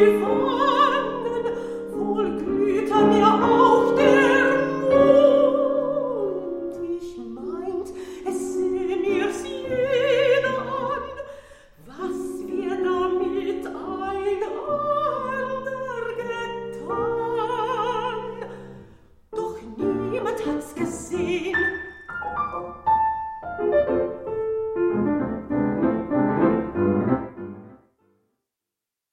Wangen, wohl glühte mir auch der Mund. Ich meint, es sähe mir's jeder an, was wir damit einander getan. Doch niemand hat's gesehen.